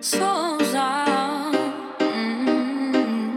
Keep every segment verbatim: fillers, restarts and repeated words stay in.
Souza. Hum.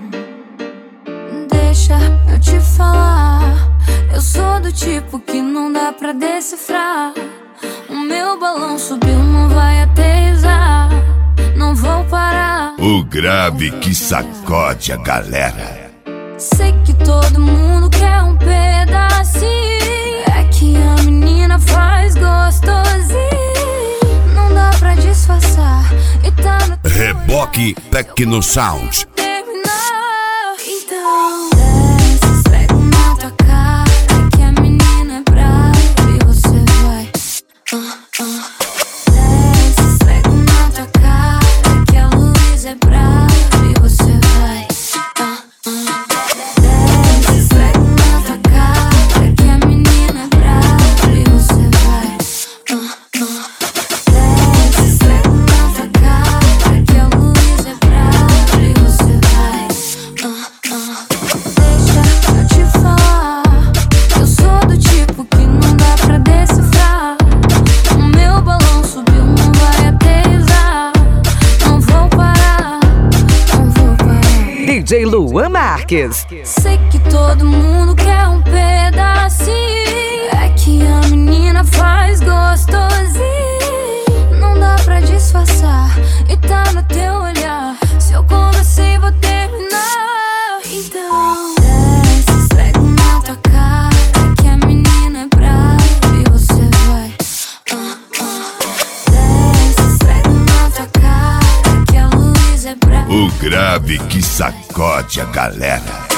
Deixa eu te falar, eu sou do tipo que não dá pra decifrar. O meu balão subiu, não vai aterrissar. Não vou parar. O grave que sacode a galera. Sei que todo mundo quer um pedacinho. É que a menina faz gostosinho. Não dá pra disfarçar. E tá no teu Reboque Tecno Sound. terminar. Então desce, esfrega na tua cara que a menina é brava e você vai uh, uh. Desce, esfrega na tua cara que a luz é brava e você vai uh, uh. Desce, esfrega na tua cara que a menina é brava e você vai uh, uh. Desce, esfrega na tua cara que a luz é brava e você vai uh, uh. Deixa eu te falar, eu sou do tipo que não dá pra decifrar. O meu balão subiu, não vai aterrissar. Não vou parar, não vou parar. D J Luan Marques. Sei que todo mundo quer um pedacinho. É que a menina faz gostosinho. Não dá pra disfarçar. E tá no teu olhar. Se eu conversei, vou terminar. Então desce, esfrega na tua cara que a menina é brava e você vai uh, uh. Desce, esfrega na tua cara que a luz é brava. O grave que sacode a galera.